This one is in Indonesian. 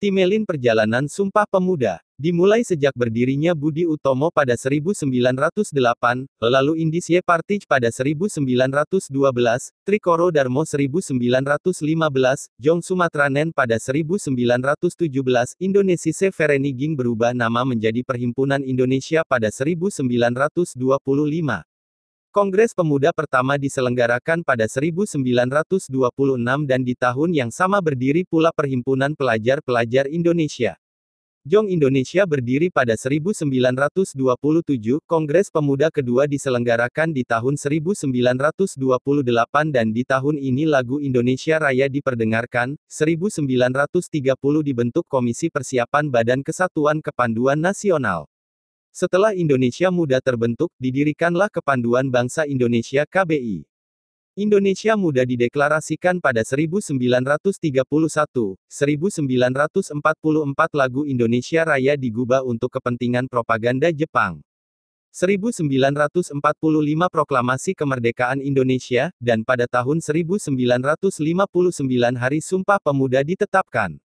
Timelin Perjalanan Sumpah Pemuda. Dimulai sejak berdirinya Budi Utomo pada 1908, lalu Indische Partij pada 1912, Trikoro Darmo 1915, Jong Sumatranen pada 1917, Indonesische Vereniging berubah nama menjadi Perhimpunan Indonesia pada 1925. Kongres Pemuda pertama diselenggarakan pada 1926 dan di tahun yang sama berdiri pula Perhimpunan Pelajar-Pelajar Indonesia. Jong Indonesia berdiri pada 1927, Kongres Pemuda kedua diselenggarakan di tahun 1928 dan di tahun ini lagu Indonesia Raya diperdengarkan. 1930 dibentuk Komisi Persiapan Badan Kesatuan Kepanduan Nasional. Setelah Indonesia Muda terbentuk, didirikanlah Kepanduan Bangsa Indonesia (KBI). Indonesia Muda dideklarasikan pada 1931. 1944 lagu Indonesia Raya digubah untuk kepentingan propaganda Jepang. 1945 Proklamasi Kemerdekaan Indonesia, dan pada tahun 1959 Hari Sumpah Pemuda ditetapkan.